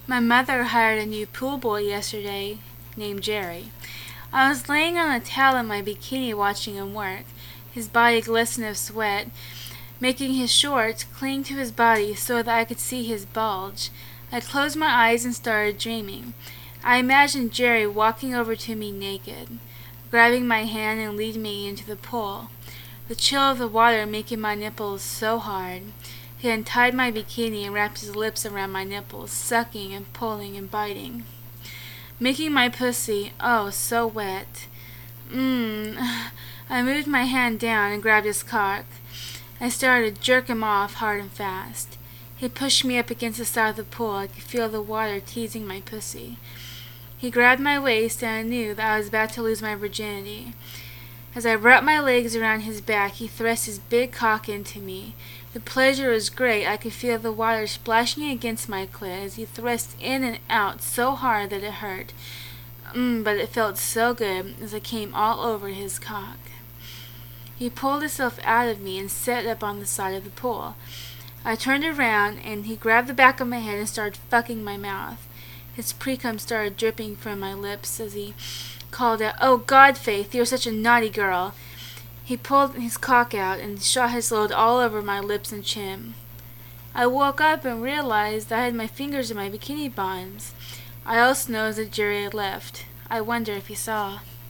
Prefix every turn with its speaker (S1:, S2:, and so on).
S1: My mother hired a new pool boy yesterday named Jerry. I was laying on a towel in my bikini watching him work. His body glistened with sweat, making his shorts cling to his body so that I could see his bulge. I closed my eyes and started dreaming. I imagined Jerry walking over to me naked, grabbing my hand and leading me into the pool, the chill of the water making my nipples so hard. He untied my bikini and wrapped his lips around my nipples, sucking and pulling and biting, making my pussy, oh, so wet. I moved my hand down and grabbed his cock. I started to jerk him off hard and fast. He pushed me up against the side of the pool. I could feel the water teasing my pussy. He grabbed my waist, and I knew that I was about to lose my virginity. As I wrapped my legs around his back, he thrust his big cock into me. The pleasure was great. I could feel the water splashing against my clit as he thrust in and out so hard that it hurt. But it felt so good as I came all over his cock. He pulled himself out of me and sat up on the side of the pool. I turned around, and he grabbed the back of my head and started fucking my mouth. His pre-cum started dripping from my lips as he called out, "Oh God, Faith, you're such a naughty girl." He pulled his cock out and shot his load all over my lips and chin. I woke up and realized that I had my fingers in my bikini bottoms. I also noticed that Jerry had left. I wonder if he saw.